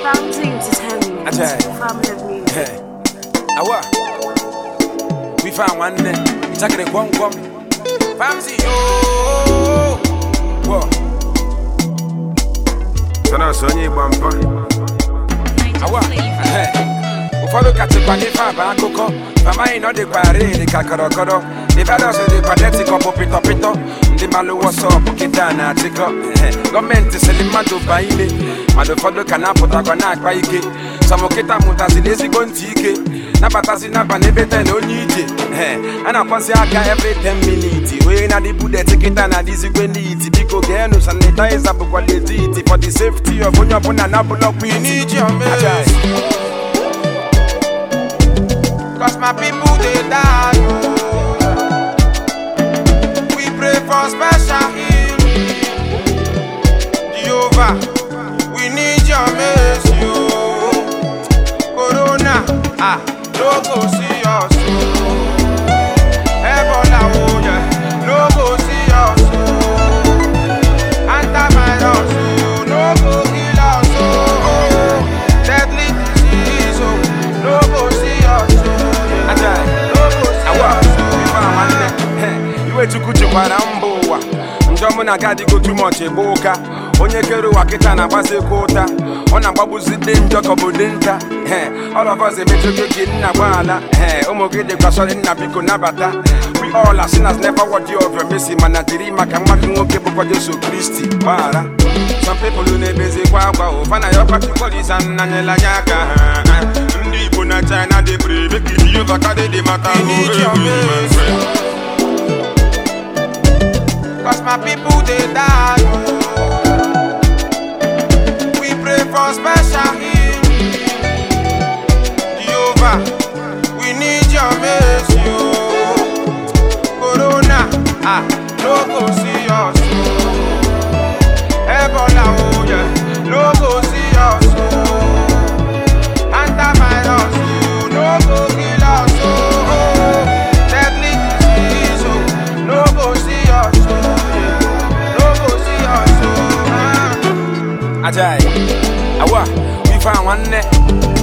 Bounty Entertainment. Family of music. Awa. We found one day. It's like a quam. Famsi yo. Whoa. Sana Sonny Bumper. Awa. Follow Catipani Faba Coco. Fama in all the quarry, the Kakarokoro. The Vados of the Padetic of Popito. The Malu was up, Kitana, Tico. Government is selling Madu Baile. Motherfucker cannot put a connect by Ike. Some Okita Mutasi, Lazy Gontike. Nabatazina Banebeta, no need it. And I pass every 10 minutes. We na the Buddha ticket and a dizzy Gweniti. Pico Ganus and the ties up quality for the safety of Bunyapuna Nabulo. We need your message. Cause my people they die. We pray for special healing. Jehovah, we need your mercy. Corona, no go see us. Ebola, oh yeah, no go see us. Antivirus, no go kill us. Deadly disease, no go see us. You were too good to Parambo. Njomuna gadi go too much eboka. Onye keru wakita na base quota. Ona babu zidin joko budinta. All of us a metro na bala. Omogede kwasole na biko nabata. We all are sinners, never what you over missing. Manatiri makamaki ngoke kwa Jesu Christi. Para. Some people who ne busy kwa ufana yopati police and nanyela yaka. Ndi bona China de brave ki yo bakade de mata. Cause my people they die. We pray for special healing. Jehovah, we need your mercy. Corona, no go see us. Ebola, oh yeah, no go see us. Antivirus, no go kill us. Deadly disease, no go see us. Ajay, awa, we found one net.